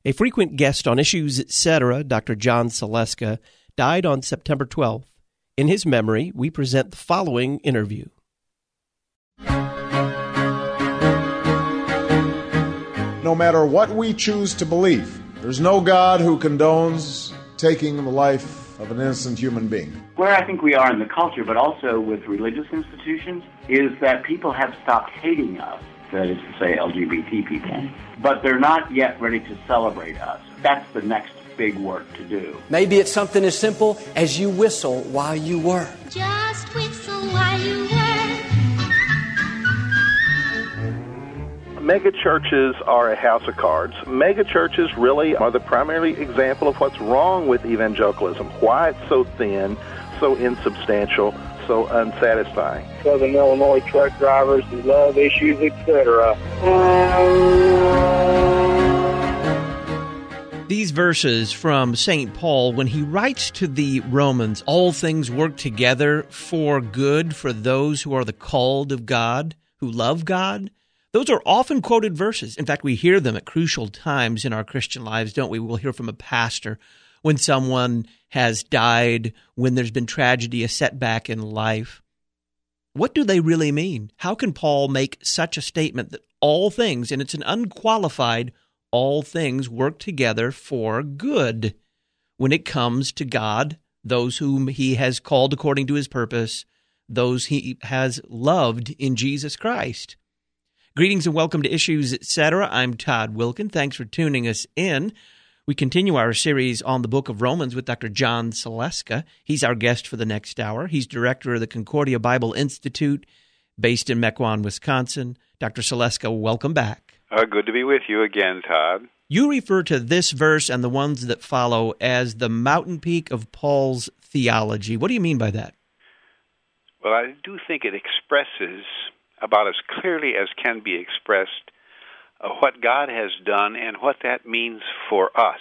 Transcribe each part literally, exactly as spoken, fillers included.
A frequent guest on Issues Etc., Doctor John Saleska, died on September twelfth. In his memory, we present the following interview. No matter what we choose to believe, there's no God who condones taking the life of an innocent human being. Where I think we are in the culture, but also with religious institutions, is that people have stopped hating us, that is to say L G B T people, but they're not yet ready to celebrate us. That's the next big work to do. Maybe it's something as simple as you whistle while you work. Just whistle while you work. Mega churches are a house of cards. Mega churches really are the primary example of what's wrong with evangelicalism, why it's so thin, so insubstantial, so unsatisfying. Southern Illinois truck drivers, love issues, et cetera. These verses from Saint Paul, when he writes to the Romans, all things work together for good for those who are the called of God, who love God. Those are often quoted verses. In fact, we hear them at crucial times in our Christian lives, don't we? We'll hear from a pastor when someone has died, when there's been tragedy, a setback in life. What do they really mean? How can Paul make such a statement that all things, and it's an unqualified, all things work together for good when it comes to God, those whom he has called according to his purpose, those he has loved in Jesus Christ? Greetings and welcome to Issues Etc. I'm Todd Wilkin. Thanks for tuning us in. We continue our series on the book of Romans with Doctor John Saleska. He's our guest for the next hour. He's director of the Concordia Bible Institute based in Mequon, Wisconsin. Doctor Saleska, welcome back. Uh, good to be with you again, Todd. You refer to this verse and the ones that follow as the mountain peak of Paul's theology. What do you mean by that? Well, I do think it expresses about as clearly as can be expressed uh, what God has done and what that means for us.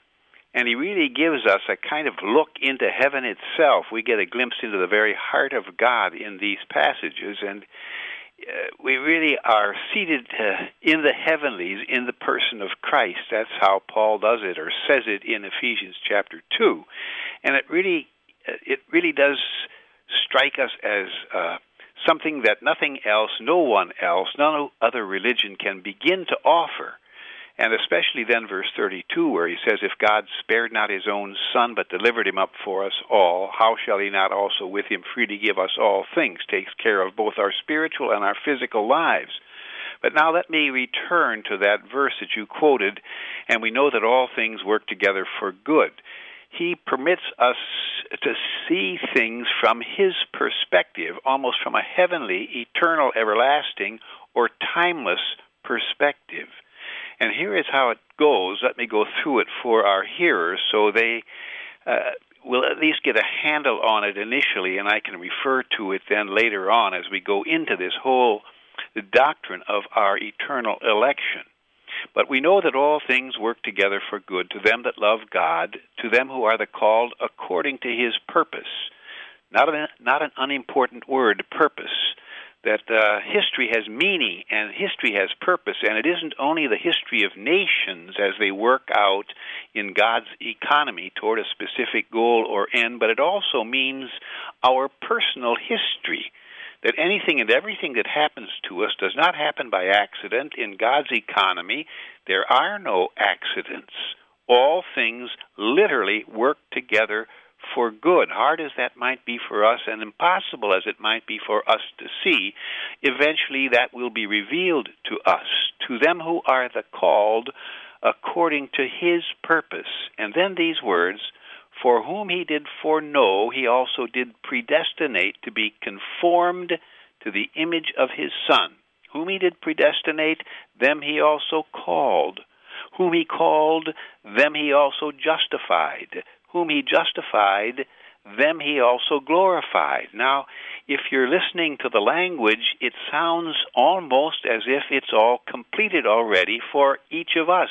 And he really gives us a kind of look into heaven itself. We get a glimpse into the very heart of God in these passages, and uh, we really are seated uh, in the heavenlies in the person of Christ. That's how Paul does it, or says it in Ephesians chapter two. And it really, uh, it really does strike us as uh, something that nothing else, no one else, no other religion can begin to offer. And especially then verse thirty-two, where he says, if God spared not his own Son, but delivered him up for us all, how shall he not also with him freely give us all things? Takes care of both our spiritual and our physical lives. But now let me return to that verse that you quoted, and we know that all things work together for good. He permits us to see things from his perspective, almost from a heavenly, eternal, everlasting, or timeless perspective. And here is how it goes. Let me go through it for our hearers so they uh, will at least get a handle on it initially, and I can refer to it then later on as we go into this whole doctrine of our eternal election. But we know that all things work together for good to them that love God, to them who are the called according to his purpose. Not an, not an unimportant word, purpose. That uh, history has meaning and history has purpose, and it isn't only the history of nations as they work out in God's economy toward a specific goal or end, but it also means our personal history. That anything and everything that happens to us does not happen by accident. In God's economy, there are no accidents. All things literally work together for good. Hard as that might be for us and impossible as it might be for us to see, eventually that will be revealed to us, to them who are the called according to his purpose. And then these words, for whom he did foreknow, he also did predestinate to be conformed to the image of his Son. Whom he did predestinate, them he also called. Whom he called, them he also justified. Whom he justified, them he also glorified. Now, if you're listening to the language, it sounds almost as if it's all completed already for each of us.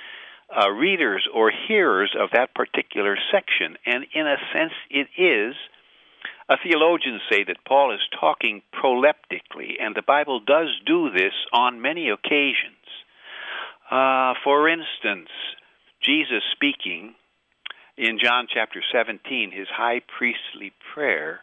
Uh, readers or hearers of that particular section, and in a sense it is. Uh, theologians say that Paul is talking proleptically, and the Bible does do this on many occasions. Uh, for instance, Jesus speaking in John chapter seventeen, his high priestly prayer,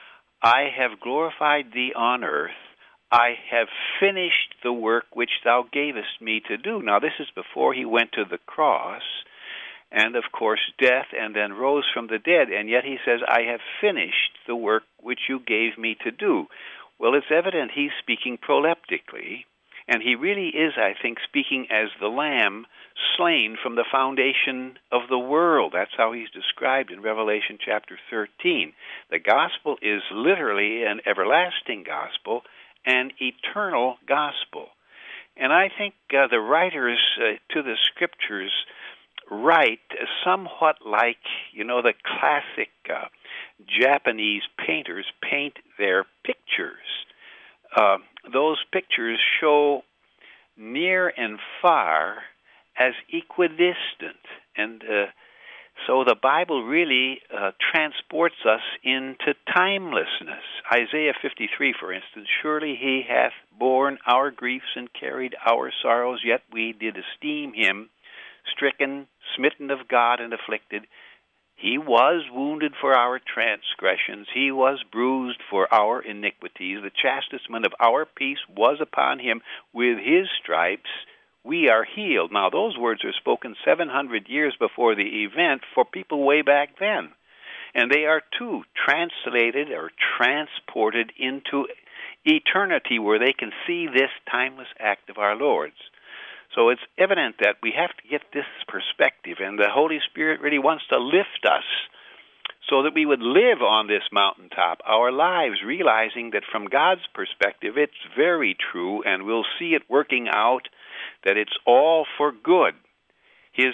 I have glorified thee on earth. I have finished the work which thou gavest me to do. Now, this is before he went to the cross and, of course, death, and then rose from the dead. And yet he says, I have finished the work which you gave me to do. Well, it's evident he's speaking proleptically, and he really is, I think, speaking as the Lamb slain from the foundation of the world. That's how he's described in Revelation chapter thirteen. The gospel is literally an everlasting gospel, an eternal gospel. And I think uh, the writers uh, to the Scriptures write somewhat like, you know, the classic uh, Japanese painters paint their pictures. Uh, those pictures show near and far as equidistant. And uh, so the Bible really uh, transports us into timelessness. Isaiah fifty-three, for instance, surely he hath borne our griefs and carried our sorrows, yet we did esteem him stricken, smitten of God, and afflicted. He was wounded for our transgressions. He was bruised for our iniquities. The chastisement of our peace was upon him. With his stripes we are healed. Now, those words are spoken seven hundred years before the event for people way back then. And they are, too, translated or transported into eternity where they can see this timeless act of our Lord's. So it's evident that we have to get this perspective, and the Holy Spirit really wants to lift us so that we would live on this mountaintop our lives, realizing that from God's perspective it's very true, and we'll see it working out, that it's all for good. His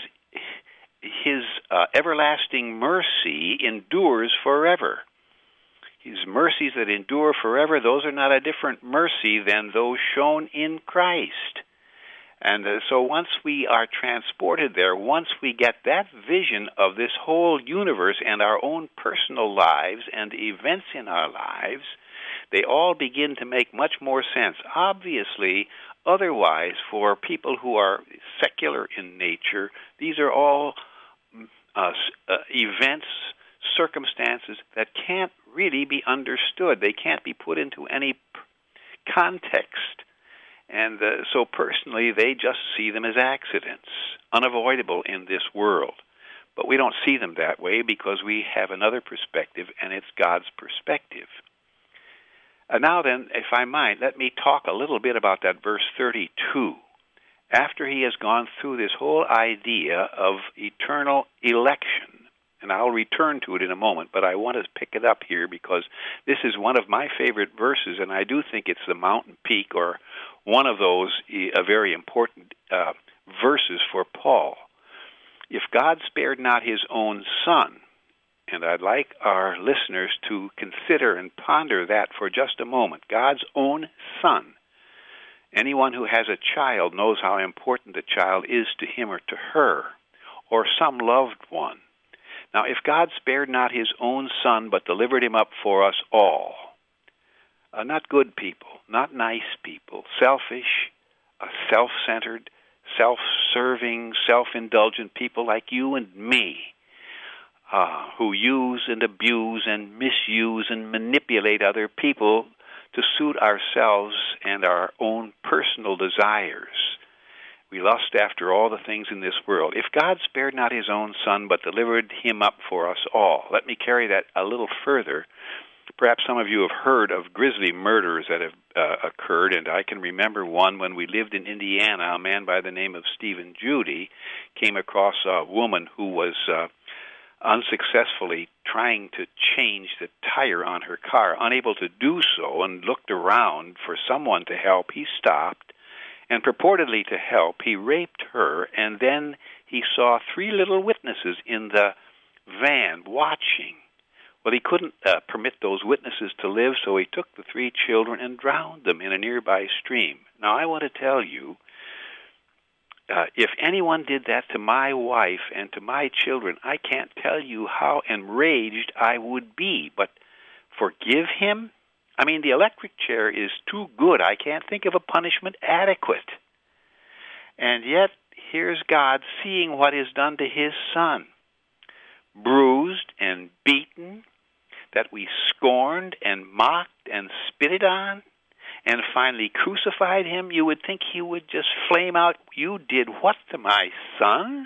His uh, everlasting mercy endures forever. His mercies that endure forever, those are not a different mercy than those shown in Christ. And uh, so once we are transported there, once we get that vision of this whole universe and our own personal lives and events in our lives, they all begin to make much more sense. Obviously, otherwise, for people who are secular in nature, these are all uh, uh, events, circumstances that can't really be understood. They can't be put into any p- context. And uh, so personally, they just see them as accidents, unavoidable in this world. But we don't see them that way because we have another perspective, and it's God's perspective. Uh, now then, if I might, let me talk a little bit about that verse thirty-two. After he has gone through this whole idea of eternal election, and I'll return to it in a moment, but I want to pick it up here because this is one of my favorite verses, and I do think it's the mountain peak or one of those uh, very important uh, verses for Paul. If God spared not his own Son, and I'd like our listeners to consider and ponder that for just a moment, God's own Son. Anyone who has a child knows how important the child is to him or to her, or some loved one. Now, if God spared not his own Son, but delivered him up for us all, uh, not good people, not nice people, selfish, uh, self-centered, self-serving, self-indulgent people like you and me, uh, who use and abuse and misuse and manipulate other people to suit ourselves and our own personal desires. We lust after all the things in this world. If God spared not his own Son, but delivered him up for us all. Let me carry that a little further. Perhaps some of you have heard of grisly murders that have uh, occurred, and I can remember one when we lived in Indiana. A man by the name of Stephen Judy came across a woman who was uh, unsuccessfully trying to change the tire on her car, unable to do so, and looked around for someone to help. He stopped, and purportedly to help, he raped her, and then he saw three little witnesses in the van watching. Well, he couldn't uh, permit those witnesses to live, so he took the three children and drowned them in a nearby stream. Now, I want to tell you, uh, if anyone did that to my wife and to my children, I can't tell you how enraged I would be. But forgive him? I mean, the electric chair is too good. I can't think of a punishment adequate. And yet, here's God seeing what is done to his Son, bruised and beaten, that we scorned and mocked and spitted on, and finally crucified him. You would think he would just flame out, "You did what to my Son?"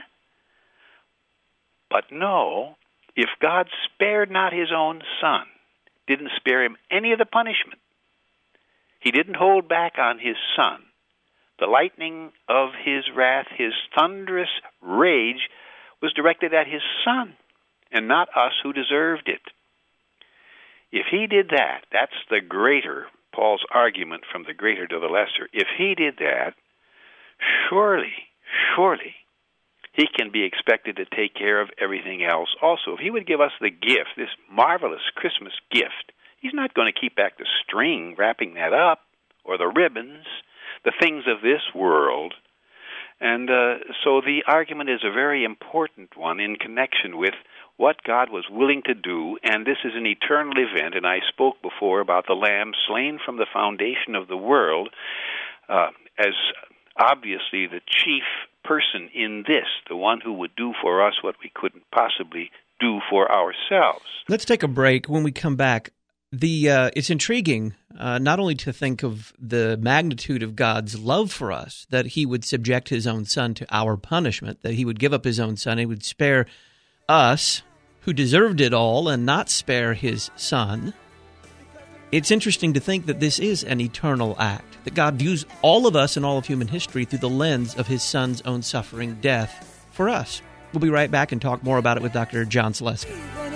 But no, if God spared not his own Son, didn't spare him any of the punishment, he didn't hold back on his Son, the lightning of his wrath, his thunderous rage, was directed at his Son and not us who deserved it. If he did that, that's the greater, Paul's argument from the greater to the lesser. If he did that, surely, surely, he can be expected to take care of everything else also. If he would give us the gift, this marvelous Christmas gift, he's not going to keep back the string wrapping that up, or the ribbons, the things of this world. And uh, so the argument is a very important one in connection with what God was willing to do, and this is an eternal event, and I spoke before about the Lamb slain from the foundation of the world uh, as obviously the chief person in this, the one who would do for us what we couldn't possibly do for ourselves. Let's take a break. When we come back, the uh, it's intriguing uh, not only to think of the magnitude of God's love for us, that he would subject his own Son to our punishment, that he would give up his own Son, he would spare us, who deserved it all, and not spare his Son. It's interesting to think that this is an eternal act, that God views all of us and all of human history through the lens of his Son's own suffering death for us. We'll be right back and talk more about it with Doctor John Sleska.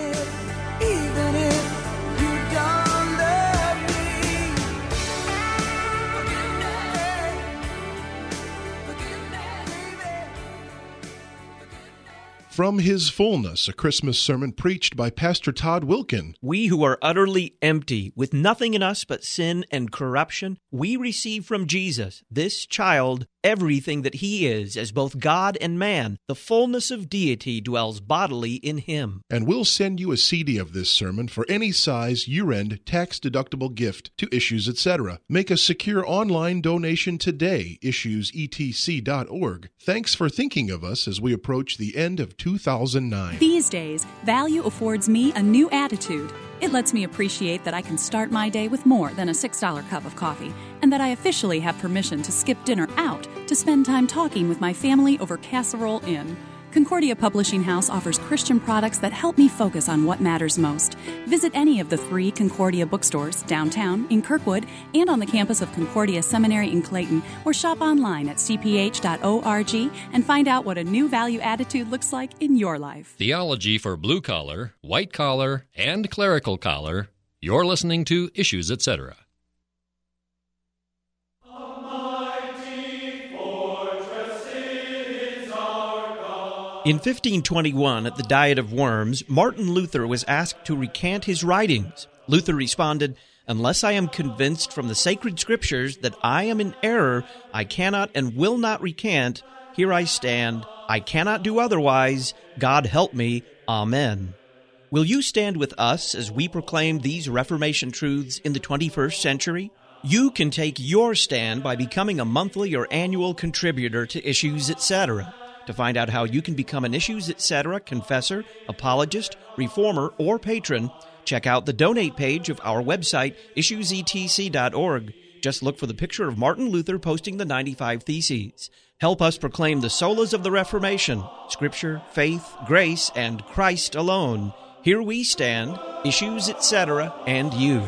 From His Fullness, a Christmas sermon preached by Pastor Todd Wilken. We who are utterly empty, with nothing in us but sin and corruption, we receive from Jesus, this child, everything that he is, as both God and man. The fullness of deity dwells bodily in him. And we'll send you a C D of this sermon for any size, year-end, tax-deductible gift to Issues, et cetera. Make a secure online donation today, issues e t c dot org. Thanks for thinking of us as we approach the end of two thousand nine. These days, value affords me a new attitude. It lets me appreciate that I can start my day with more than a six dollar cup of coffee, and that I officially have permission to skip dinner out to spend time talking with my family over Casserole Inn. Concordia Publishing House offers Christian products that help me focus on what matters most. Visit any of the three Concordia bookstores downtown, in Kirkwood, and on the campus of Concordia Seminary in Clayton, or shop online at c p h dot org and find out what a new value attitude looks like in your life. Theology for blue collar, white collar, and clerical collar. You're listening to Issues, et cetera. In fifteen twenty-one, at the Diet of Worms, Martin Luther was asked to recant his writings. Luther responded, "Unless I am convinced from the sacred scriptures that I am in error, I cannot and will not recant. Here I stand. I cannot do otherwise. God help me. Amen." Will you stand with us as we proclaim these Reformation truths in the twenty-first century? You can take your stand by becoming a monthly or annual contributor to Issues, et cetera. To find out how you can become an Issues, et cetera confessor, apologist, reformer, or patron, check out the donate page of our website, issues e t c dot org. Just look for the picture of Martin Luther posting the ninety-five Theses. Help us proclaim the solas of the Reformation, Scripture, faith, grace, and Christ alone. Here we stand, Issues, et cetera, and you.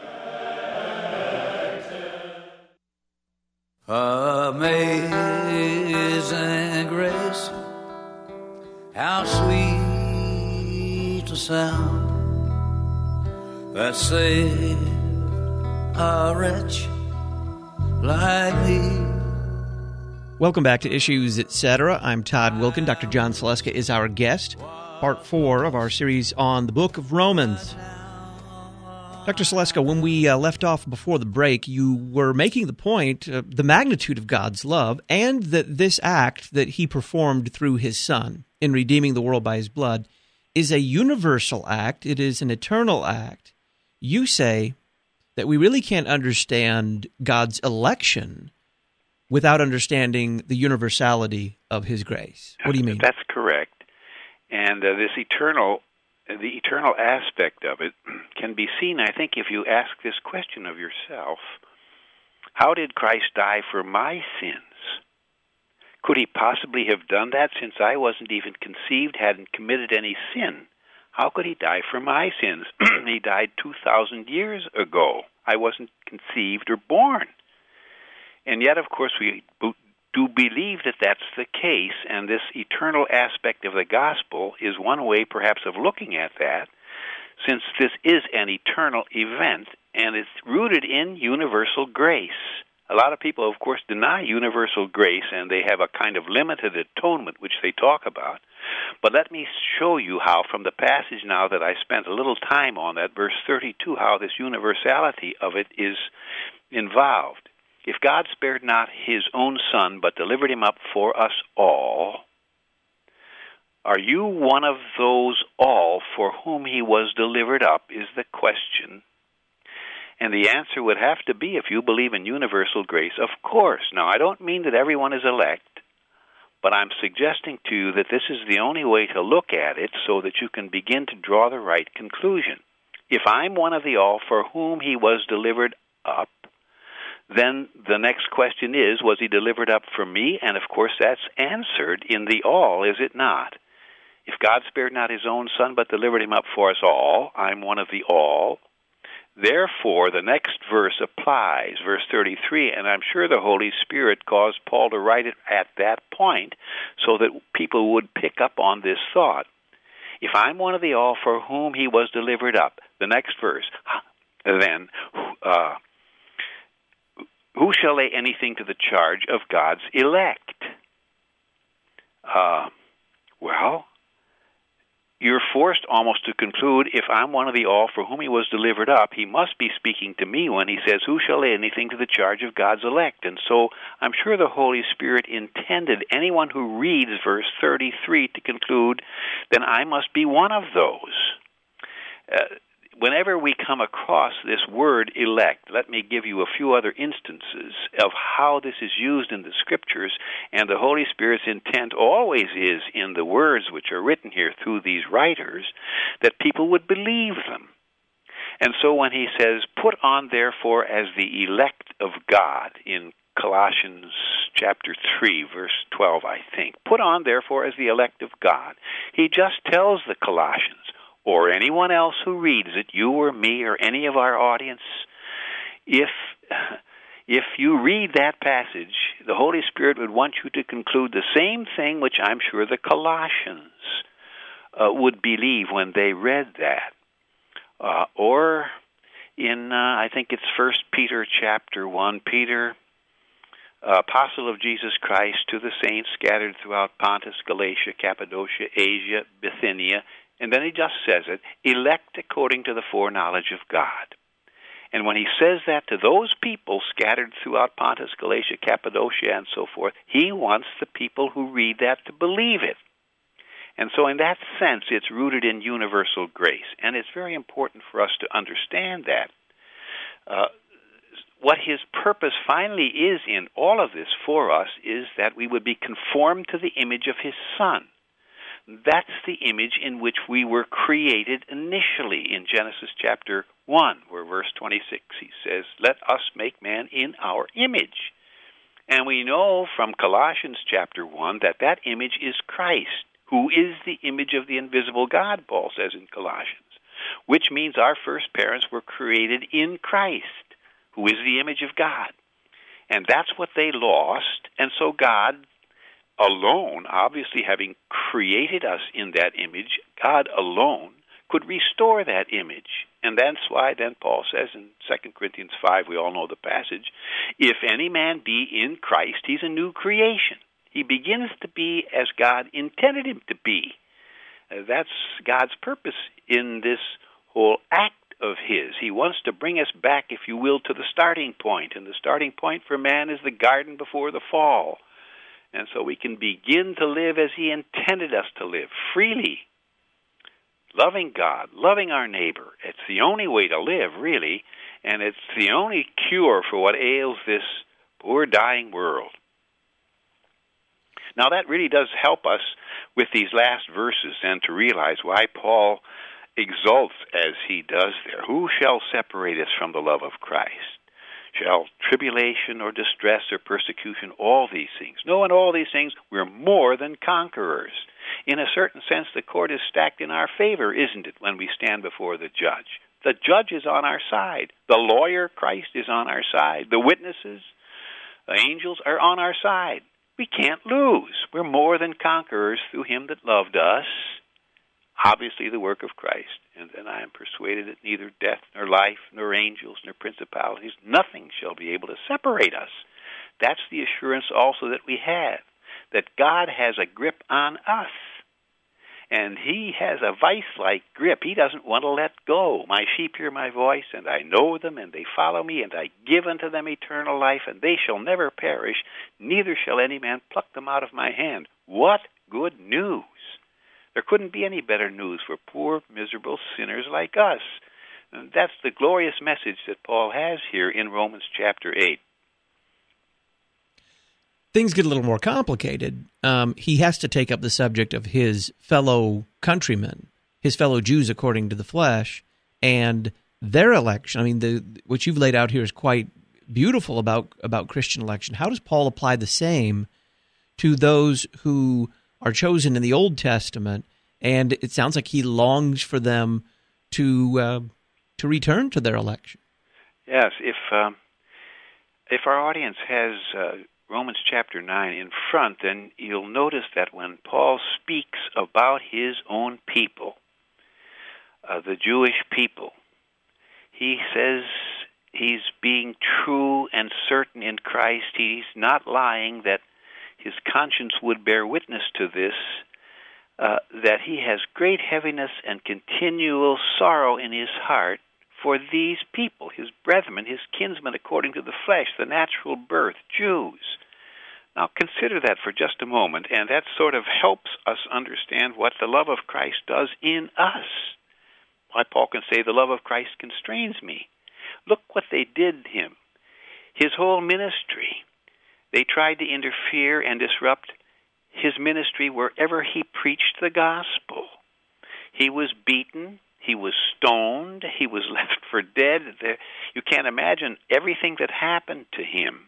Amazing grace, how sweet the sound that saved a wretch like me. Welcome back to Issues, et cetera. I'm Todd Wilken. Doctor John Sleska is our guest. Part four of our series on the book of Romans. Doctor Sleska, when we uh, left off before the break, you were making the point, uh, the magnitude of God's love, and that this act that he performed through his Son in redeeming the world by his blood is a universal act. It is an eternal act. You say that we really can't understand God's election without understanding the universality of his grace. What do you mean? That's correct. And uh, this eternal, the eternal aspect of it can be seen, I think, if you ask this question of yourself: how did Christ die for my sins? Could he possibly have done that since I wasn't even conceived, hadn't committed any sin? How could he die for my sins? He died two thousand years ago. I wasn't conceived or born. And yet, of course, we do believe that that's the case, and this eternal aspect of the gospel is one way, perhaps, of looking at that, since this is an eternal event, and it's rooted in universal grace. A lot of people, of course, deny universal grace, and they have a kind of limited atonement, which they talk about. But let me show you how, from the passage now that I spent a little time on, that verse thirty-two, how this universality of it is involved. If God spared not his own Son, but delivered him up for us all, are you one of those all for whom he was delivered up, is the question. And the answer would have to be, if you believe in universal grace, of course. Now, I don't mean that everyone is elect, but I'm suggesting to you that this is the only way to look at it so that you can begin to draw the right conclusion. If I'm one of the all for whom he was delivered up, then the next question is, was he delivered up for me? And, of course, that's answered in the all, is it not? If God spared not his own Son, but delivered him up for us all, I'm one of the all. Therefore, the next verse applies, verse thirty-three, and I'm sure the Holy Spirit caused Paul to write it at that point so that people would pick up on this thought. If I'm one of the all for whom he was delivered up, the next verse, then, uh, who shall lay anything to the charge of God's elect? Uh, well, you're forced almost to conclude, if I'm one of the all for whom he was delivered up, he must be speaking to me when he says, who shall lay anything to the charge of God's elect? And so I'm sure the Holy Spirit intended anyone who reads verse thirty-three to conclude, then I must be one of those. Uh, whenever we come across this word elect, let me give you a few other instances of how this is used in the Scriptures, and the Holy Spirit's intent always is in the words which are written here through these writers, that people would believe them. And so when he says, put on therefore as the elect of God, in Colossians chapter three, verse twelve, I think, put on therefore as the elect of God, he just tells the Colossians, or anyone else who reads it, you or me or any of our audience, if if you read that passage, the Holy Spirit would want you to conclude the same thing which I'm sure the Colossians uh, would believe when they read that. Uh, or in, uh, I think it's First Peter chapter one, Peter, uh, apostle of Jesus Christ, to the saints scattered throughout Pontus, Galatia, Cappadocia, Asia, Bithynia, and then he just says it, elect according to the foreknowledge of God. And when he says that to those people scattered throughout Pontus, Galatia, Cappadocia, and so forth, he wants the people who read that to believe it. And so in that sense, it's rooted in universal grace. And it's very important for us to understand that. Uh, what his purpose finally is in all of this for us is that we would be conformed to the image of his Son. That's the image in which we were created initially in Genesis chapter one, where verse twenty-six, he says, let us make man in our image. And we know from Colossians chapter one that that image is Christ, who is the image of the invisible God, Paul says in Colossians, which means our first parents were created in Christ, who is the image of God. And that's what they lost, and so God alone, obviously having created us in that image, God alone could restore that image. And that's why then Paul says in Second Corinthians five, we all know the passage, if any man be in Christ, he's a new creation. He begins to be as God intended him to be. Uh, that's God's purpose in this whole act of his. He wants to bring us back, if you will, to the starting point. And the starting point for man is the garden before the fall. And so we can begin to live as he intended us to live, freely, loving God, loving our neighbor. It's the only way to live, really, and it's the only cure for what ails this Poor dying world. Now that really does help us with these last verses and to realize why Paul exults as he does there. Who shall separate us from the love of Christ? Shall tribulation or distress or persecution, all these things? No, in all these things, we're more than conquerors. In a certain sense, the court is stacked in our favor, isn't it, when we stand before the judge? The judge is on our side. The lawyer, Christ, is on our side. The witnesses, the angels, are on our side. We can't lose. We're more than conquerors through him that loved us. Obviously the work of Christ. And then I am persuaded that neither death, nor life, nor angels, nor principalities, nothing shall be able to separate us. That's the assurance also that we have, that God has a grip on us. And he has a vice-like grip. He doesn't want to let go. My sheep hear my voice, and I know them, and they follow me, and I give unto them eternal life, and they shall never perish, neither shall any man pluck them out of my hand. What good news! There couldn't be any better news for poor, miserable sinners like us. And that's the glorious message that Paul has here in Romans chapter eight. Things get a little more complicated. Um, he has to take up the subject of his fellow countrymen, his fellow Jews according to the flesh, and their election. I mean, the what you've laid out here is quite beautiful about, about Christian election. How does Paul apply the same to those who are chosen in the Old Testament, and it sounds like he longs for them to uh, to return to their election? Yes, if um, if our audience has uh, Romans chapter nine in front, then you'll notice that when Paul speaks about his own people, uh, the Jewish people, he says he's being true and certain in Christ. He's not lying, that his conscience would bear witness to this, uh, that he has great heaviness and continual sorrow in his heart for these people, his brethren, his kinsmen according to the flesh, the natural birth, Jews. Now consider that for just a moment, and that sort of helps us understand what the love of Christ does in us. Why Paul can say, the love of Christ constrains me. Look what they did to him. His whole ministry. They tried to interfere and disrupt his ministry wherever he preached the gospel. He was beaten. He was stoned. He was left for dead. You can't imagine everything that happened to him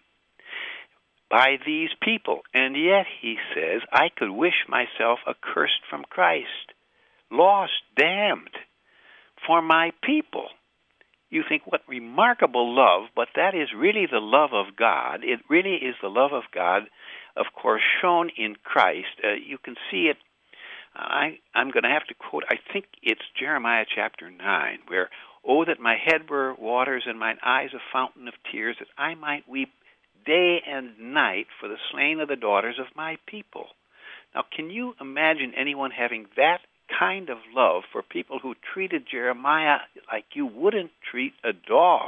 by these people. And yet, he says, I could wish myself accursed from Christ, lost, damned for my people. You think, what remarkable love, but that is really the love of God. It really is the love of God, of course, shown in Christ. Uh, you can see it. I, I'm going to have to quote, I think it's Jeremiah chapter nine, where, oh, that my head were waters and mine eyes a fountain of tears, that I might weep day and night for the slain of the daughters of my people. Now, can you imagine anyone having that kind of love for people who treated Jeremiah like you wouldn't treat a dog?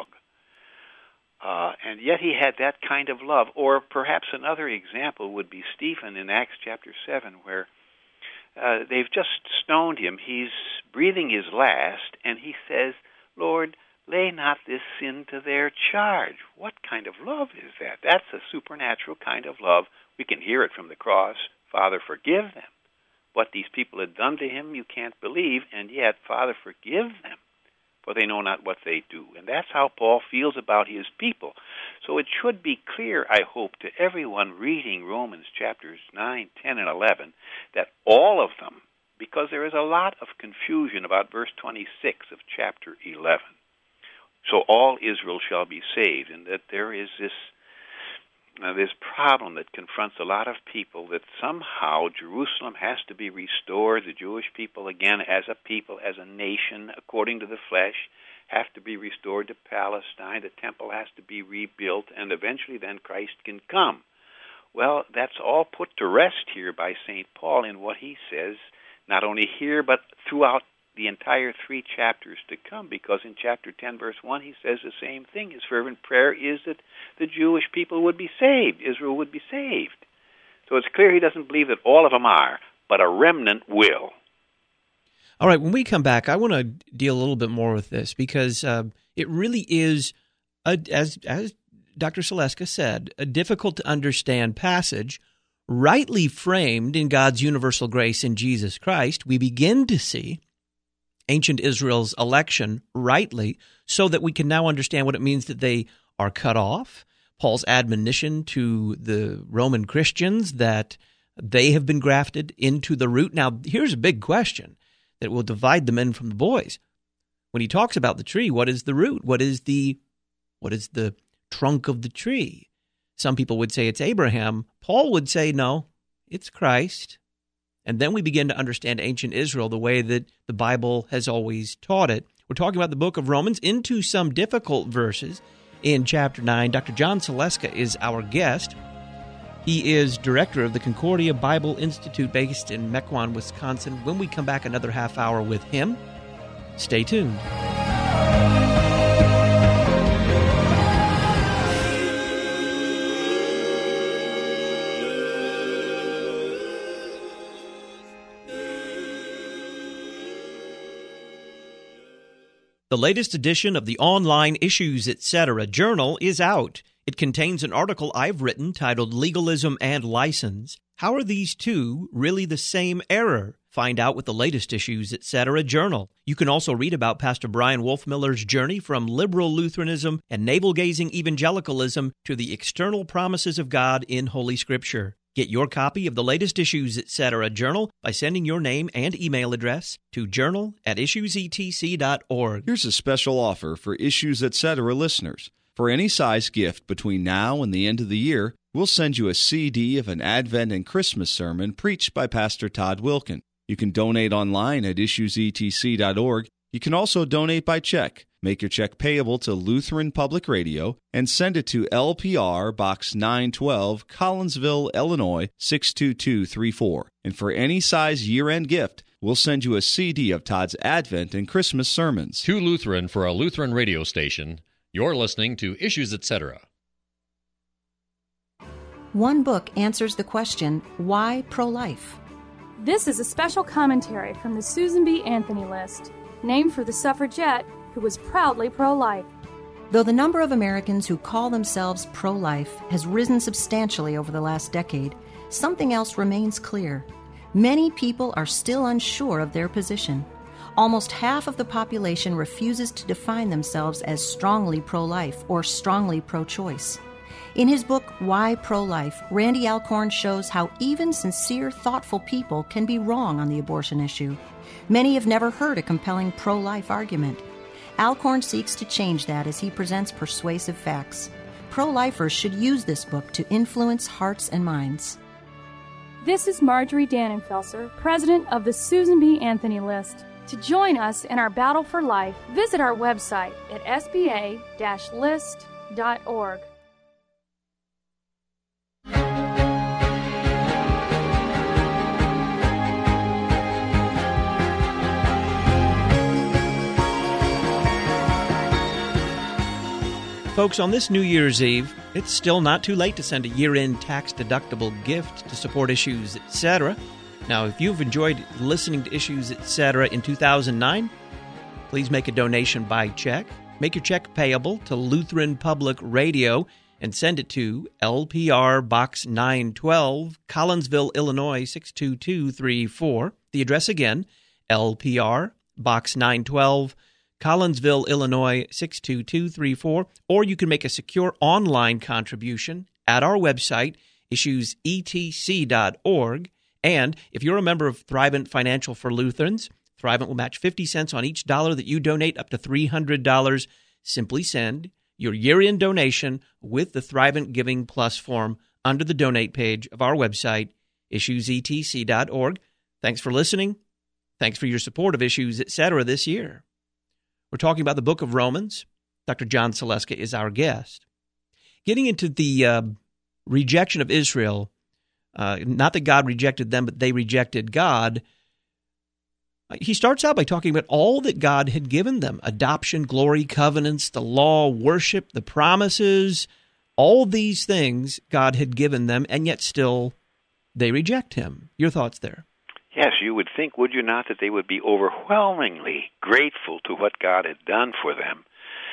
Uh, and yet he had that kind of love. Or perhaps another example would be Stephen in Acts chapter seven, where uh, they've just stoned him. He's breathing his last, and he says, Lord, lay not this sin to their charge. What kind of love is that? That's a supernatural kind of love. We can hear it from the cross. Father, forgive them. What these people had done to him, you can't believe, and yet, Father, forgive them, for they know not what they do. And that's how Paul feels about his people. So it should be clear, I hope, to everyone reading Romans chapters nine, ten, and eleven, that all of them, because there is a lot of confusion about verse twenty-six of chapter eleven, so all Israel shall be saved, and that there is this uh, this problem that confronts a lot of people, that somehow Jerusalem has to be restored, the Jewish people again as a people, as a nation, according to the flesh, have to be restored to Palestine, the temple has to be rebuilt, and eventually then Christ can come. Well, that's all put to rest here by Saint Paul in what he says, not only here, but throughout the entire three chapters to come, because in chapter ten, verse one, he says the same thing. His fervent prayer is that the Jewish people would be saved, Israel would be saved. So it's clear he doesn't believe that all of them are, but a remnant will. All right, when we come back, I want to deal a little bit more with this, because uh, it really is, a, as as Doctor Saleska said, a difficult-to-understand passage, rightly framed in God's universal grace in Jesus Christ, we begin to see ancient Israel's election rightly so that we can now understand what it means that they are cut off. Paul's admonition to the Roman Christians that they have been grafted into the root. Now, here's a big question that will divide the men from the boys. When he talks about the tree, what is the root? What is the what is the trunk of the tree? Some people would say it's Abraham. Paul would say, no, it's Christ. And then we begin to understand ancient Israel the way that the Bible has always taught it. We're talking about the book of Romans into some difficult verses in chapter nine. Doctor John Saleska is our guest. He is director of the Concordia Bible Institute based in Mequon, Wisconsin. When we come back, another half hour with him. Stay tuned. The latest edition of the online Issues Etc. journal is out. It contains an article I've written titled Legalism and License. How are these two really the same error? Find out with the latest Issues Etc. journal. You can also read about Pastor Brian Wolfmiller's journey from liberal Lutheranism and navel-gazing evangelicalism to the external promises of God in Holy Scripture. Get your copy of the latest Issues Etc. journal by sending your name and email address to journal at issues e t c dot org. Here's a special offer for Issues Etc. listeners. For any size gift between now and the end of the year, we'll send you a C D of an Advent and Christmas sermon preached by Pastor Todd Wilkin. You can donate online at issues e t c dot org. You can also donate by check. Make your check payable to Lutheran Public Radio and send it to L P R Box nine twelve, Collinsville, Illinois six two two three four. And for any size year-end gift, we'll send you a C D of Todd's Advent and Christmas sermons. Too Lutheran for a Lutheran radio station. You're listening to Issues Etc. One book answers the question, why pro-life? This is a special commentary from the Susan B. Anthony List, named for the suffragette who was proudly pro-life. Though the number of Americans who call themselves pro-life has risen substantially over the last decade, something else remains clear. Many people are still unsure of their position. Almost half of the population refuses to define themselves as strongly pro-life or strongly pro-choice. In his book, Why Pro-Life, Randy Alcorn shows how even sincere, thoughtful people can be wrong on the abortion issue. Many have never heard a compelling pro-life argument. Alcorn seeks to change that as he presents persuasive facts. Pro-lifers should use this book to influence hearts and minds. This is Marjorie Dannenfelser, president of the Susan B. Anthony List. To join us in our battle for life, visit our website at s b a dash list dot org. Folks, on this New Year's Eve, it's still not too late to send a year-end tax-deductible gift to support Issues Etc. Now, if you've enjoyed listening to Issues Etc. in two thousand nine, please make a donation by check. Make your check payable to Lutheran Public Radio and send it to L P R Box nine twelve, Collinsville, Illinois six two two three four. The address again, L P R Box nine twelve, Collinsville, Illinois six two two three four. Or you can make a secure online contribution at our website, issues e t c dot org. And if you're a member of Thrivent Financial for Lutherans, Thrivent will match fifty cents on each dollar that you donate up to three hundred dollars. Simply send your year-end donation with the Thrivent Giving Plus form under the donate page of our website, issues e t c dot org. Thanks for listening. Thanks for your support of Issues Etc. this year. We're talking about the book of Romans. Doctor John Saleska is our guest. Getting into the uh, rejection of Israel, uh, not that God rejected them, but they rejected God. He starts out by talking about all that God had given them: adoption, glory, covenants, the law, worship, the promises. All these things God had given them, and yet still they reject him. Your thoughts there? Yes, you would think, would you not, that they would be overwhelmingly grateful to what God had done for them.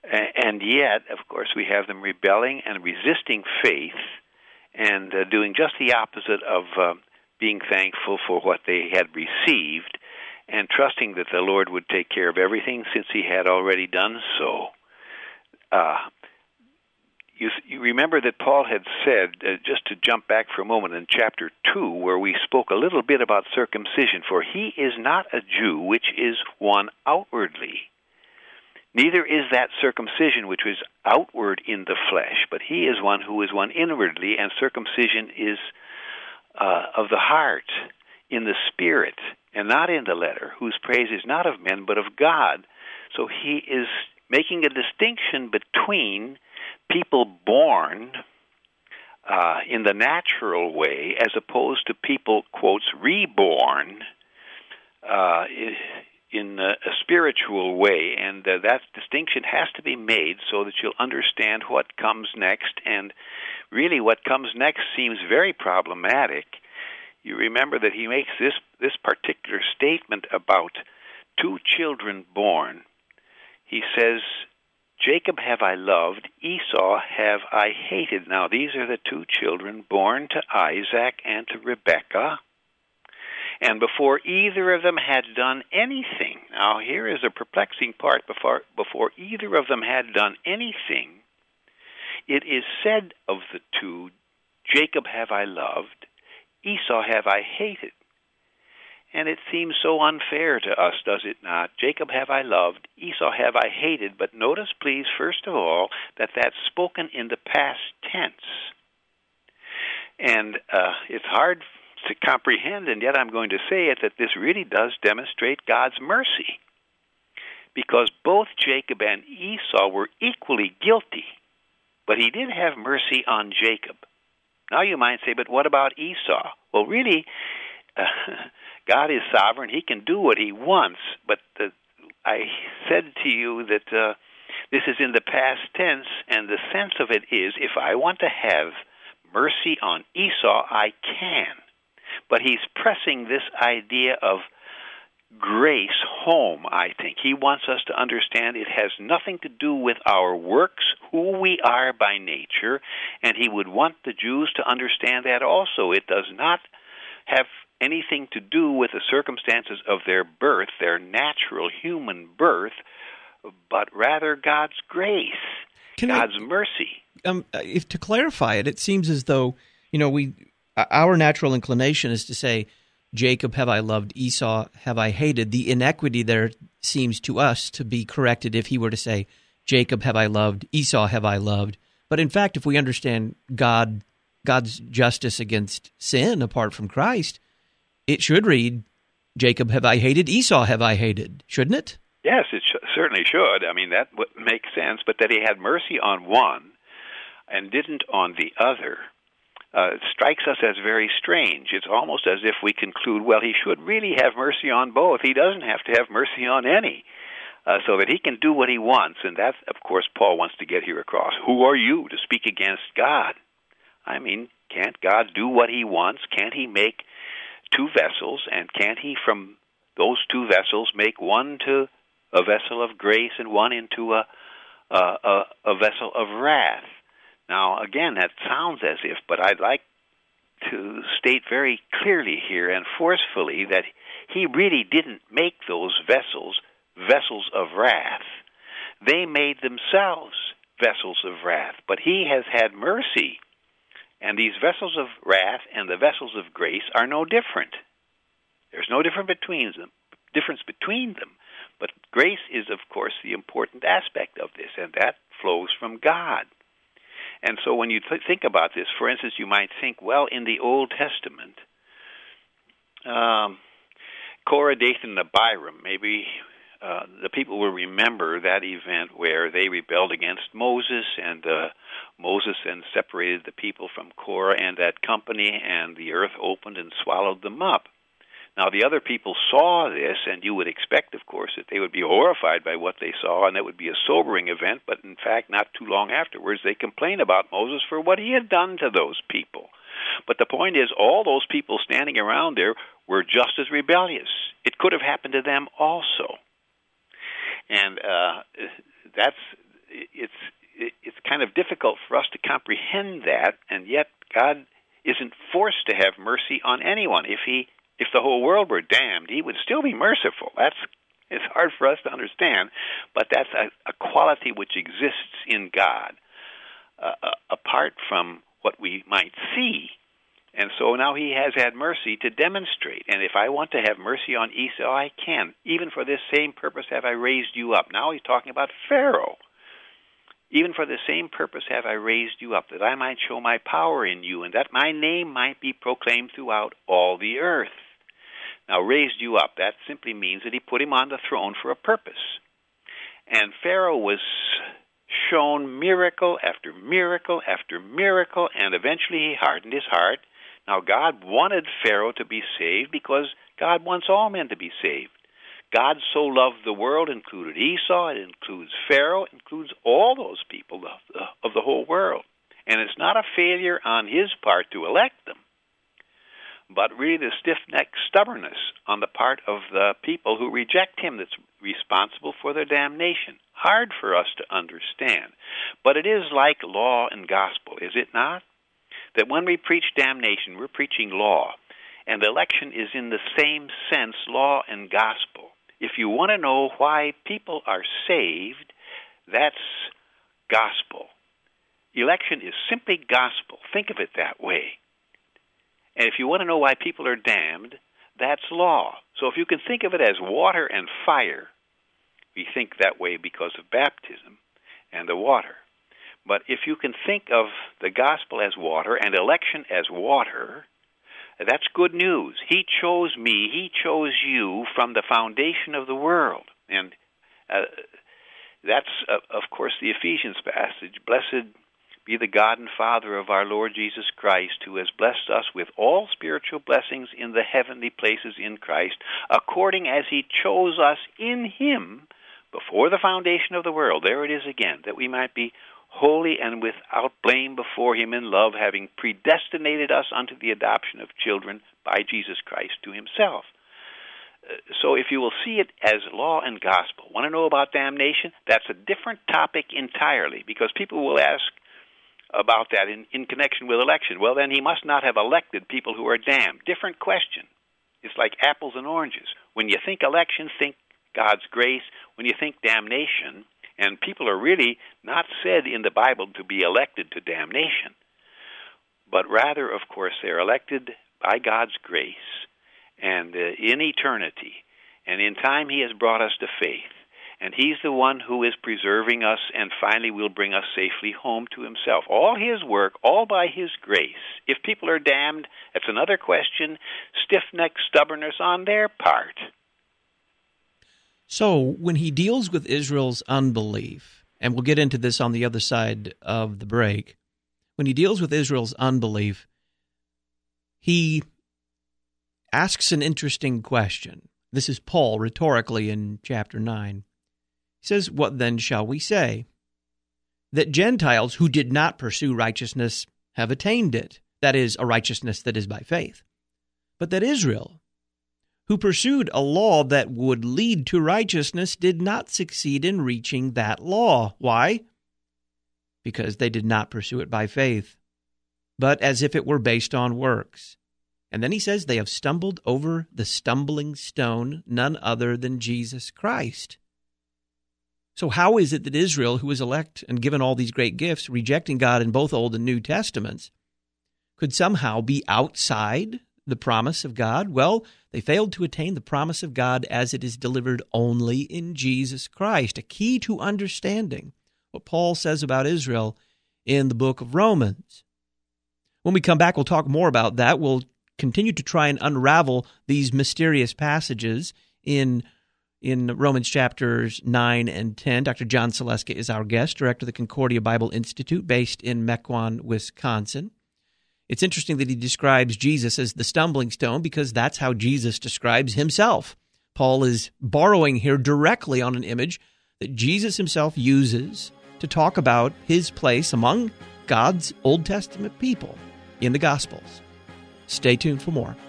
And yet, of course, we have them rebelling and resisting faith and uh, doing just the opposite of uh, being thankful for what they had received and trusting that the Lord would take care of everything since he had already done so. Uh, you, you remember that Paul had said, uh, just to jump back for a moment, in chapter two, where we spoke a little bit about circumcision, for he is not a Jew, which is one outwardly. Neither is that circumcision which was outward in the flesh, but he is one who is one inwardly, and circumcision is uh, of the heart, in the spirit, and not in the letter, whose praise is not of men, but of God. So he is making a distinction between people born uh, in the natural way as opposed to people, quotes, reborn uh, in a, a spiritual way. And uh, that distinction has to be made so that you'll understand what comes next. And really what comes next seems very problematic. You remember that he makes this, this particular statement about two children born. He says, Jacob have I loved, Esau have I hated. Now, these are the two children born to Isaac and to Rebekah. And before either of them had done anything, now here is a perplexing part, before, before either of them had done anything, it is said of the two, Jacob have I loved, Esau have I hated. And it seems so unfair to us, does it not? Jacob have I loved, Esau have I hated. But notice, please, first of all, that that's spoken in the past tense. And uh, it's hard to comprehend, and yet I'm going to say it, that this really does demonstrate God's mercy. Because both Jacob and Esau were equally guilty, but he did have mercy on Jacob. Now you might say, but what about Esau? Well, really, uh, God is sovereign. He can do what he wants. But the, I said to you that uh, this is in the past tense, and the sense of it is, if I want to have mercy on Esau, I can. But he's pressing this idea of grace home, I think. He wants us to understand it has nothing to do with our works, who we are by nature, and he would want the Jews to understand that also. It does not have anything to do with the circumstances of their birth, their natural human birth, but rather God's grace, Can God's I, mercy. Um, if to clarify it, it seems as though, you know, we our natural inclination is to say, Jacob have I loved, Esau have I hated. The inequity there seems to us to be corrected if he were to say, Jacob have I loved, Esau have I loved. But in fact, if we understand God, God's justice against sin apart from Christ, it should read, Jacob have I hated, Esau have I hated, shouldn't it? Yes, it sh- certainly should. I mean, that would make sense. But that he had mercy on one and didn't on the other, Uh, it strikes us as very strange. It's almost as if we conclude, well, he should really have mercy on both. He doesn't have to have mercy on any, uh, so that he can do what he wants. And that, of course, Paul wants to get here across. Who are you to speak against God? I mean, can't God do what he wants? Can't he make two vessels? And can't he, from those two vessels, make one to a vessel of grace and one into a, a, a, a vessel of wrath? Now, again, that sounds as if, but I'd like to state very clearly here and forcefully that he really didn't make those vessels vessels of wrath. They made themselves vessels of wrath, but he has had mercy. And these vessels of wrath and the vessels of grace are no different. There's no difference between them, difference between them. But grace is, of course, the important aspect of this, and that flows from God. And so when you th- think about this, for instance, you might think, well, in the Old Testament, um, Korah, Dathan, and Abiram, maybe uh, the people will remember that event where they rebelled against Moses, and uh, Moses then separated the people from Korah and that company, and the earth opened and swallowed them up. Now, the other people saw this, and you would expect, of course, that they would be horrified by what they saw, and that would be a sobering event, but in fact, not too long afterwards, they complained about Moses for what he had done to those people. But the point is, all those people standing around there were just as rebellious. It could have happened to them also. And uh, that's it's it's kind of difficult for us to comprehend that, and yet God isn't forced to have mercy on anyone. If he if the whole world were damned, he would still be merciful. That's it's hard for us to understand, but that's a, a quality which exists in God, uh, uh, apart from what we might see. And so now he has had mercy to demonstrate. And if I want to have mercy on Esau, I can. Even for this same purpose have I raised you up. Now he's talking about Pharaoh. Even for the same purpose have I raised you up, that I might show my power in you, and that my name might be proclaimed throughout all the earth. Now, raised you up, that simply means that he put him on the throne for a purpose. And Pharaoh was shown miracle after miracle after miracle, and eventually he hardened his heart. Now, God wanted Pharaoh to be saved because God wants all men to be saved. God so loved the world, included Esau, it includes Pharaoh, it includes all those people of the, of the whole world. And it's not a failure on his part to elect them, but really the stiff-necked stubbornness on the part of the people who reject him that's responsible for their damnation. Hard for us to understand. But it is like law and gospel, is it not? That when we preach damnation, we're preaching law. And election is in the same sense law and gospel. If you want to know why people are saved, that's gospel. Election is simply gospel. Think of it that way. And if you want to know why people are damned, that's law. So if you can think of it as water and fire, we think that way because of baptism and the water. But if you can think of the gospel as water and election as water, that's good news. He chose me, he chose you from the foundation of the world. And uh, that's, uh, of course, the Ephesians passage. Blessed be the God and Father of our Lord Jesus Christ, who has blessed us with all spiritual blessings in the heavenly places in Christ, according as he chose us in him before the foundation of the world. There it is again, that we might be holy and without blame before him in love, having predestinated us unto the adoption of children by Jesus Christ to himself. Uh, so if you will see it as law and gospel, want to know about damnation? That's a different topic entirely, because people will ask about that in, in connection with election. Well, then he must not have elected people who are damned. Different question. It's like apples and oranges. When you think election, think God's grace. When you think damnation, and people are really not said in the Bible to be elected to damnation, but rather, of course, they're elected by God's grace and uh, in eternity. And in time, he has brought us to faith. And he's the one who is preserving us and finally will bring us safely home to himself. All his work, all by his grace. If people are damned, that's another question. Stiff-necked stubbornness on their part. So when he deals with Israel's unbelief, and we'll get into this on the other side of the break, when he deals with Israel's unbelief, he asks an interesting question. This is Paul rhetorically in chapter nine. He says, "What then shall we say? That Gentiles who did not pursue righteousness have attained it, that is, a righteousness that is by faith. But that Israel, who pursued a law that would lead to righteousness, did not succeed in reaching that law." Why? Because they did not pursue it by faith, but as if it were based on works. And then he says they have stumbled over the stumbling stone, none other than Jesus Christ. So how is it that Israel, who was elect and given all these great gifts, rejecting God in both Old and New Testaments, could somehow be outside the promise of God? Well, they failed to attain the promise of God as it is delivered only in Jesus Christ, a key to understanding what Paul says about Israel in the book of Romans. When we come back, we'll talk more about that. We'll continue to try and unravel these mysterious passages in in Romans chapters nine and ten. Doctor John Saleska is our guest, director of the Concordia Bible Institute, based in Mequon, Wisconsin. It's interesting that he describes Jesus as the stumbling stone because that's how Jesus describes himself. Paul is borrowing here directly on an image that Jesus himself uses to talk about his place among God's Old Testament people in the Gospels. Stay tuned for more.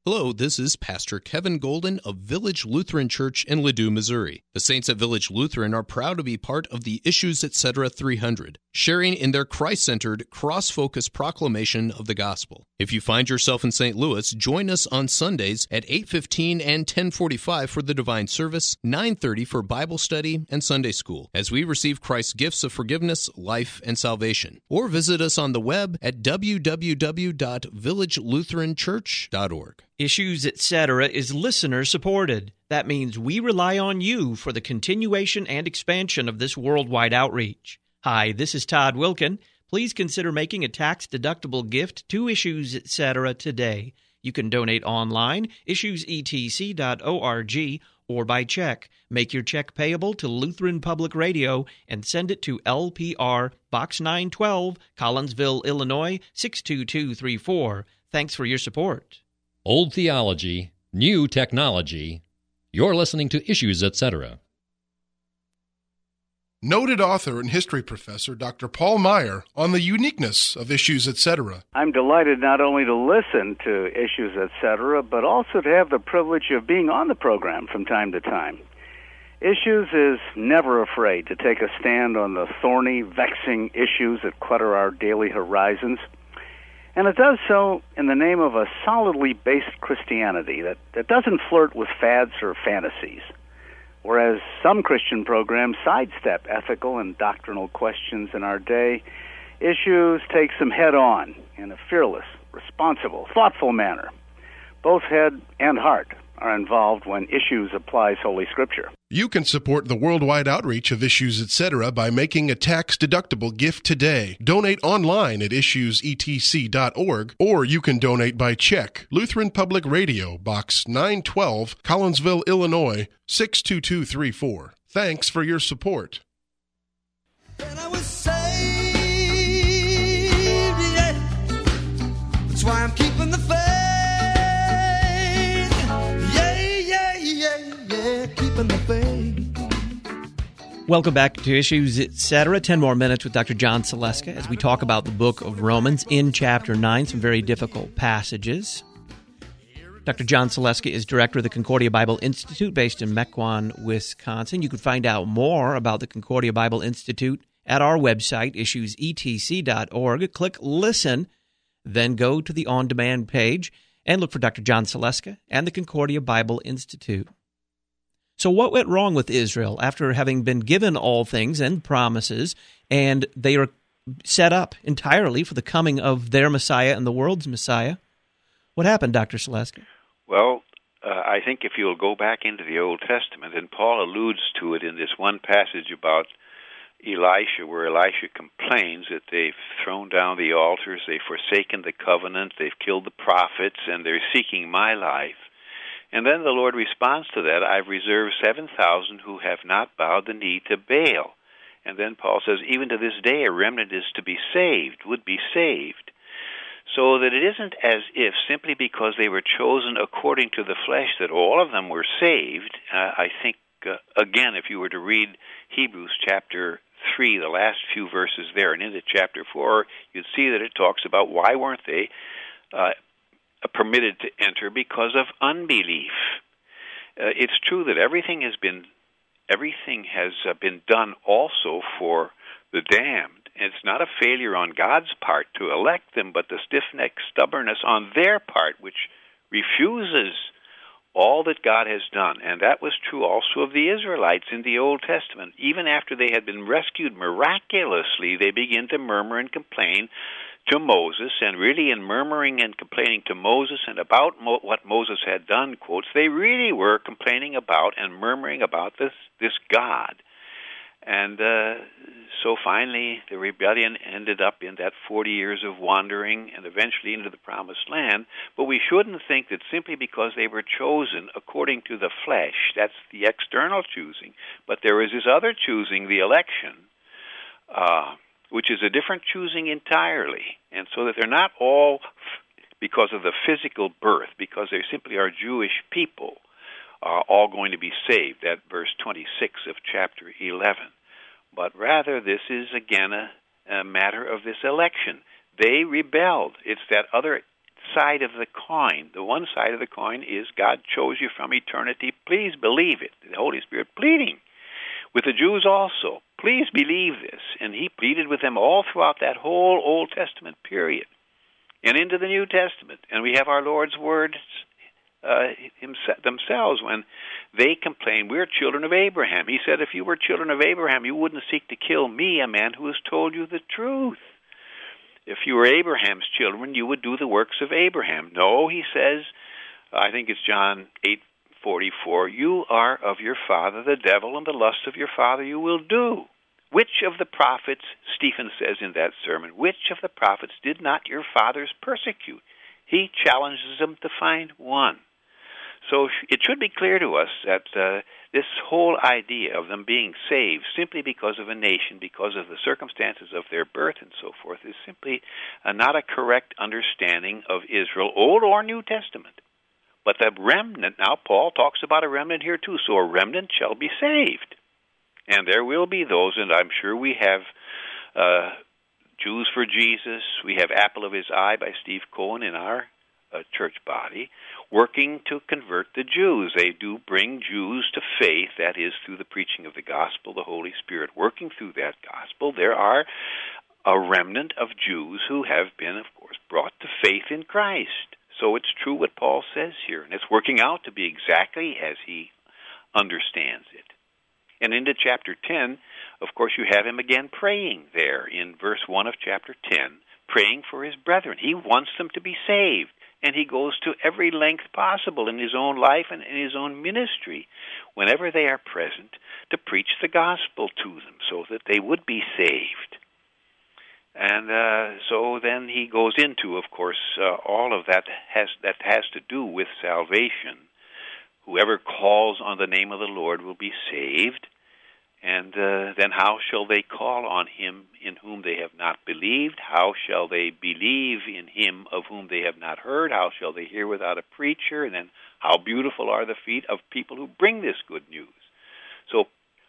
Hello, this is Pastor Kevin Golden of Village Lutheran Church in Ladue, Missouri. The Saints at Village Lutheran are proud to be part of the Issues Etc. three hundred, sharing in their Christ-centered, cross-focused proclamation of the gospel. If you find yourself in Saint Louis, join us on Sundays at eight fifteen and ten forty-five for the Divine Service, nine thirty for Bible study and Sunday school, as we receive Christ's gifts of forgiveness, life, and salvation. Or visit us on the web at w w w dot village lutheran church dot org. Issues Etc. is listener-supported. That means we rely on you for the continuation and expansion of this worldwide outreach. Hi, this is Todd Wilkin. Please consider making a tax-deductible gift to Issues Etc. today. You can donate online, issues e t c dot org, or by check. Make your check payable to Lutheran Public Radio and send it to L P R, Box nine twelve, Collinsville, Illinois, six two two three four. Thanks for your support. Old theology, new technology. You're listening to Issues Etc. Noted author and history professor Doctor Paul Meyer on the uniqueness of Issues Etc. I'm delighted not only to listen to Issues Etc., but also to have the privilege of being on the program from time to time. Issues is never afraid to take a stand on the thorny, vexing issues that clutter our daily horizons. And it does so in the name of a solidly based Christianity that, that doesn't flirt with fads or fantasies. Whereas some Christian programs sidestep ethical and doctrinal questions in our day, Issues takes them head-on in a fearless, responsible, thoughtful manner. Both head and heart are involved when Issues applies Holy Scripture. You can support the worldwide outreach of Issues Etc. by making a tax-deductible gift today. Donate online at issues e t c dot org, or you can donate by check. Lutheran Public Radio, Box nine twelve, Collinsville, Illinois, six two two three four. Thanks for your support. And I was saved, yeah. That's why I'm keeping the faith. Welcome back to Issues Etc. Ten more minutes with Doctor John Saleska as we talk about the book of Romans in chapter nine, some very difficult passages. Doctor John Saleska is director of the Concordia Bible Institute based in Mequon, Wisconsin. You can find out more about the Concordia Bible Institute at our website, issues e t c dot org. Click Listen, then go to the on-demand page and look for Doctor John Saleska and the Concordia Bible Institute. So what went wrong with Israel after having been given all things and promises, and they are set up entirely for the coming of their Messiah and the world's Messiah? What happened, Doctor Saleska? Well, uh, I think if you'll go back into the Old Testament, and Paul alludes to it in this one passage about Elisha, where Elisha complains that they've thrown down the altars, they've forsaken the covenant, they've killed the prophets, and they're seeking my life. And then the Lord responds to that, I've reserved seven thousand who have not bowed the knee to Baal. And then Paul says, even to this day a remnant is to be saved, would be saved. So that it isn't as if simply because they were chosen according to the flesh that all of them were saved. Uh, I think, uh, again, if you were to read Hebrews chapter three, the last few verses there, and into chapter four, you'd see that it talks about why weren't they uh, permitted to enter because of unbelief. Uh, it's true that everything has been everything has uh, been done also for the damned. And it's not a failure on God's part to elect them, but the stiff-necked stubbornness on their part, which refuses all that God has done. And that was true also of the Israelites in the Old Testament. Even after they had been rescued miraculously, they began to murmur and complain to Moses, and really in murmuring and complaining to Moses and about Mo- what Moses had done, quotes, they really were complaining about and murmuring about this, this God. And uh, so finally the rebellion ended up in that forty years of wandering and eventually into the promised land. But we shouldn't think that simply because they were chosen according to the flesh, that's the external choosing, but there is this other choosing, the election, uh, which is a different choosing entirely. And so that they're not all f- because of the physical birth, because they simply are Jewish people, uh, all going to be saved, at verse twenty-six of chapter eleven. But rather, this is again a, a matter of this election. They rebelled. It's that other side of the coin. The one side of the coin is God chose you from eternity. Please believe it. The Holy Spirit pleading with the Jews also. Please believe this. And he pleaded with them all throughout that whole Old Testament period and into the New Testament. And we have our Lord's words uh, himself, themselves when they complain, we're children of Abraham. He said, if you were children of Abraham, you wouldn't seek to kill me, a man who has told you the truth. If you were Abraham's children, you would do the works of Abraham. No, he says, I think it's John eight forty-four, you are of your father the devil, and the lust of your father you will do. Which of the prophets, Stephen says in that sermon, which of the prophets did not your fathers persecute? He challenges them to find one. So it should be clear to us that uh, this whole idea of them being saved simply because of a nation, because of the circumstances of their birth and so forth, is simply uh, not a correct understanding of Israel, Old or New Testament. But the remnant, now Paul talks about a remnant here too, so a remnant shall be saved. And there will be those, and I'm sure we have uh, Jews for Jesus, we have Apple of His Eye by Steve Cohen in our uh, church body, working to convert the Jews. They do bring Jews to faith, that is, through the preaching of the gospel, the Holy Spirit working through that gospel. There are a remnant of Jews who have been, of course, brought to faith in Christ. So it's true what Paul says here, and it's working out to be exactly as he understands it. And into chapter ten, of course, you have him again praying there in verse one of chapter ten, praying for his brethren. He wants them to be saved, and he goes to every length possible in his own life and in his own ministry, whenever they are present, to preach the gospel to them so that they would be saved. And uh, so then he goes into, of course, uh, all of that has that has to do with salvation. Whoever calls on the name of the Lord will be saved. And uh, then how shall they call on him in whom they have not believed? How shall they believe in him of whom they have not heard? How shall they hear without a preacher? And then how beautiful are the feet of people who bring this good news. So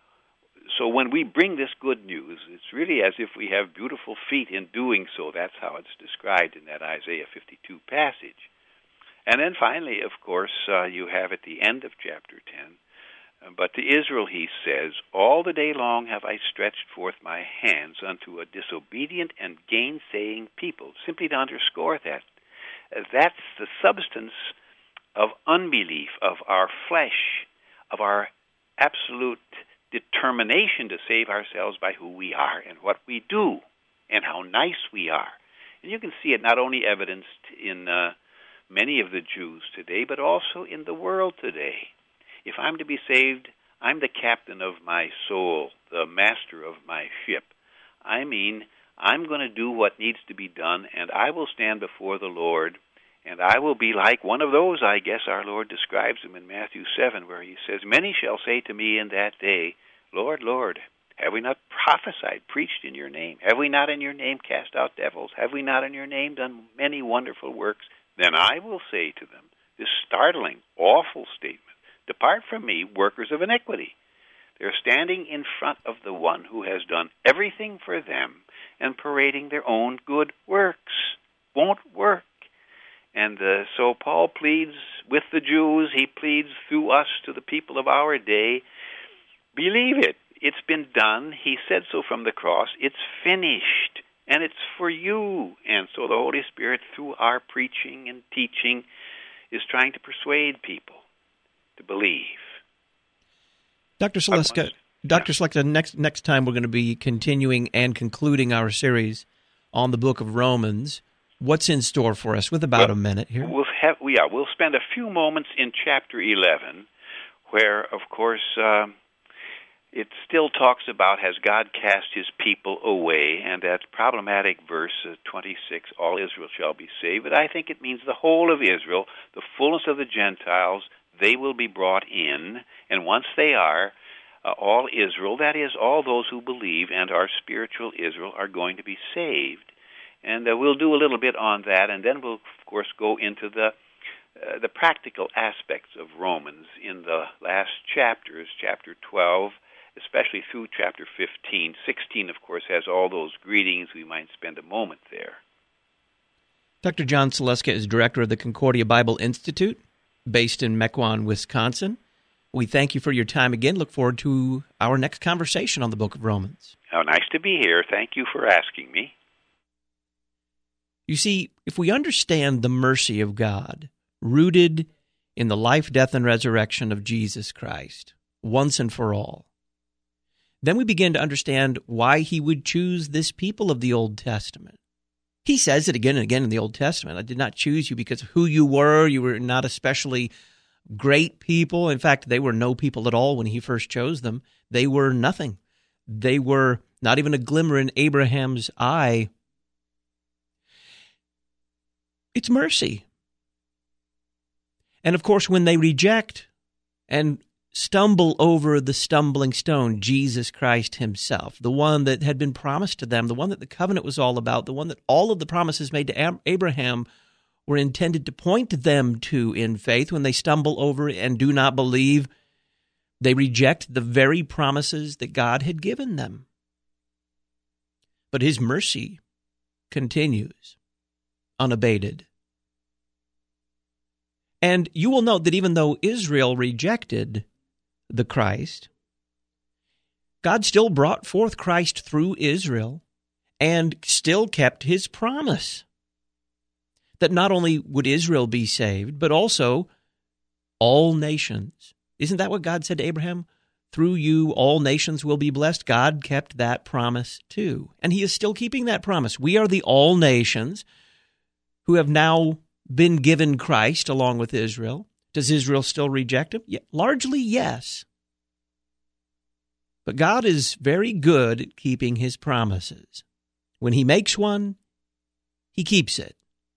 So when we bring this good news, it's really as if we have beautiful feet in doing so. That's how it's described in that Isaiah fifty-two passage. And then finally, of course, uh, you have at the end of chapter ten, uh, but to Israel he says, all the day long have I stretched forth my hands unto a disobedient and gainsaying people, simply to underscore that. Uh, that's the substance of unbelief, of our flesh, of our absolute determination to save ourselves by who we are and what we do and how nice we are. And you can see it not only evidenced in uh, many of the Jews today, but also in the world today. If I'm to be saved, I'm the captain of my soul, the master of my ship. I mean, I'm going to do what needs to be done, and I will stand before the Lord, and I will be like one of those, I guess our Lord describes him in Matthew seven, where he says, many shall say to me in that day, Lord, Lord, have we not prophesied, preached in your name? Have we not in your name cast out devils? Have we not in your name done many wonderful works? Then I will say to them, this startling, awful statement, depart from me, workers of iniquity. They're standing in front of the one who has done everything for them and parading their own good works. Won't work. And uh, so Paul pleads with the Jews, he pleads through us to the people of our day, believe it. It's been done. He said so from the cross. It's finished, and it's for you. And so the Holy Spirit, through our preaching and teaching, is trying to persuade people to believe. Doctor Saleska, Doctor Saleska, next next time we're going to be continuing and concluding our series on the book of Romans. What's in store for us with about well, a minute here? We'll have, yeah, we'll spend a few moments in chapter eleven, where, of course, uh, it still talks about has God cast his people away, and that problematic verse uh, twenty-six, all Israel shall be saved. But I think it means the whole of Israel, the fullness of the Gentiles, they will be brought in, and once they are, uh, all Israel, that is, all those who believe and are spiritual Israel, are going to be saved. And uh, we'll do a little bit on that, and then we'll, of course, go into the uh, the practical aspects of Romans in the last chapters, chapter twelve, especially through chapter fifteen. sixteen, of course, has all those greetings. We might spend a moment there. Doctor John Saleska is director of the Concordia Bible Institute, based in Mequon, Wisconsin. We thank you for your time again. Look forward to our next conversation on the book of Romans. Oh, nice to be here. Thank you for asking me. You see, if we understand the mercy of God, rooted in the life, death, and resurrection of Jesus Christ, once and for all, then we begin to understand why he would choose this people of the Old Testament. He says it again and again in the Old Testament. I did not choose you because of who you were. You were not especially great people. In fact, they were no people at all when he first chose them. They were nothing. They were not even a glimmer in Abraham's eye. It's mercy. And of course, when they reject and stumble over the stumbling stone, Jesus Christ himself, the one that had been promised to them, the one that the covenant was all about, the one that all of the promises made to Abraham were intended to point them to in faith, when they stumble over and do not believe, they reject the very promises that God had given them. But his mercy continues unabated. And you will note that even though Israel rejected the Christ, God still brought forth Christ through Israel and still kept his promise that not only would Israel be saved, but also all nations. Isn't that what God said to Abraham? Through you, all nations will be blessed. God kept that promise too. And he is still keeping that promise. We are the all nations who have now been given Christ along with Israel. Does Israel still reject him? Yeah, largely, yes. But God is very good at keeping his promises. When he makes one, he keeps it.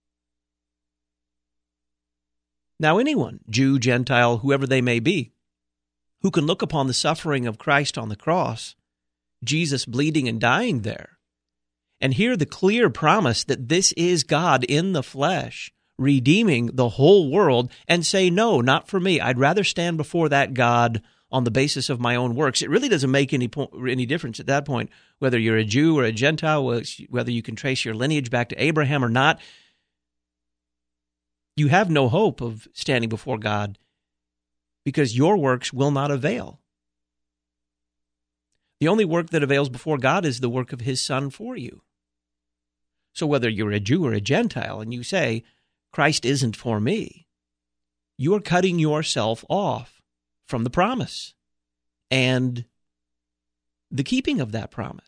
Now, anyone, Jew, Gentile, whoever they may be, who can look upon the suffering of Christ on the cross, Jesus bleeding and dying there, and hear the clear promise that this is God in the flesh, redeeming the whole world, and say, no, not for me. I'd rather stand before that God on the basis of my own works. It really doesn't make any po- any difference at that point, whether you're a Jew or a Gentile, whether you can trace your lineage back to Abraham or not. You have no hope of standing before God because your works will not avail. The only work that avails before God is the work of his Son for you. So whether you're a Jew or a Gentile and you say, Christ isn't for me, you are cutting yourself off from the promise and the keeping of that promise.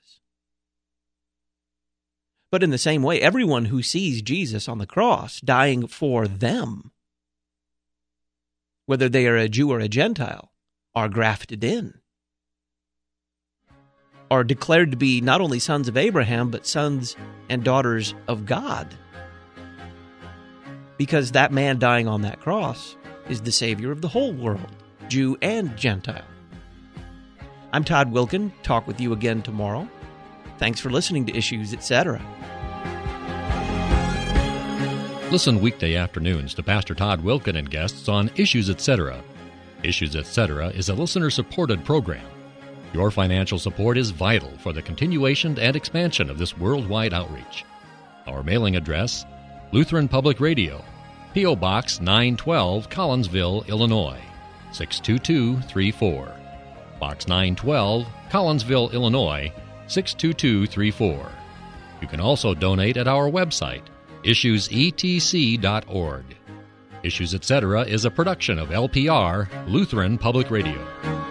But in the same way, everyone who sees Jesus on the cross dying for them, whether they are a Jew or a Gentile, are grafted in, are declared to be not only sons of Abraham, but sons and daughters of God. Because that man dying on that cross is the Savior of the whole world, Jew and Gentile. I'm Todd Wilken. Talk with you again tomorrow. Thanks for listening to Issues, et cetera. Listen weekday afternoons to Pastor Todd Wilken and guests on Issues, et cetera. Issues, et cetera is a listener-supported program. Your financial support is vital for the continuation and expansion of this worldwide outreach. Our mailing address, Lutheran Public Radio, P O. Box nine twelve, Collinsville, Illinois, six two two three four. Box nine twelve, Collinsville, Illinois, six two two three four. You can also donate at our website, issues e t c dot org. Issues, et cetera is a production of L P R, Lutheran Public Radio.